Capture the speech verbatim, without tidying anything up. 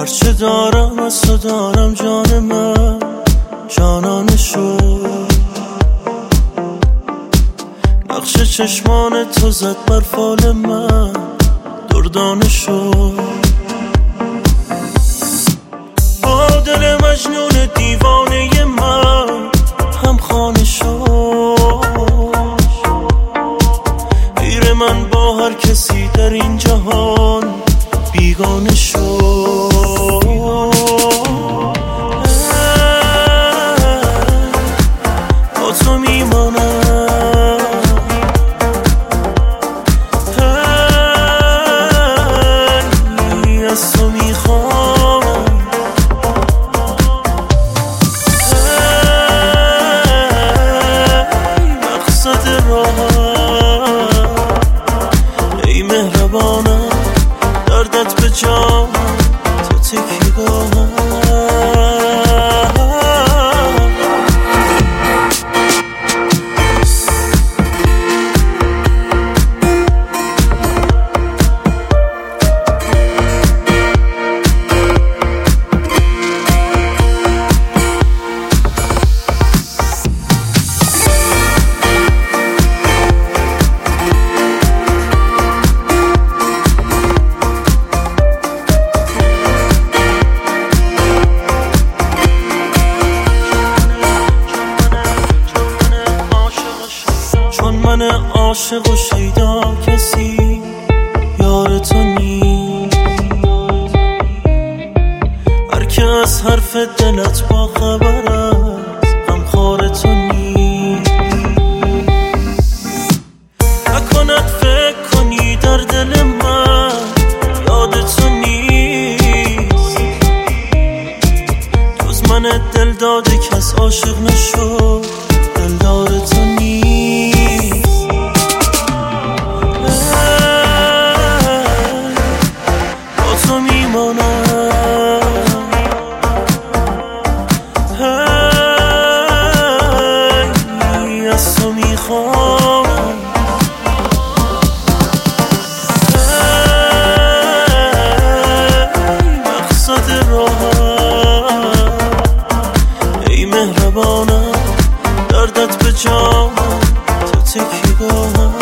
هرچه دارم از تو دارم جان من، جانانشو. نقش چشمان تو زد بر فال من، دردانشو. با دل مجنون دیوانه من هم خانه شد. غیر من با هر کسی در این جهان بیگانه شد. با تو میمانم، هی از تو میخوام، هی مقصد راهم. ای مهربانم دردت به جانم، تو تکیه‌گاهم. من عاشق و شیدا کسی یار تو نیست. هر که از حرف دلت با خبر است غمخوار تو نیست. نکند فکر کنی در دل من یاد تو نیست. جز من دل داده کس عاشق نشد، دلدار تو نیست. هی از تو میخوام، هی مقصد راهم. ای مهربانم دردت به جانم، تو تکیه‌گاهم.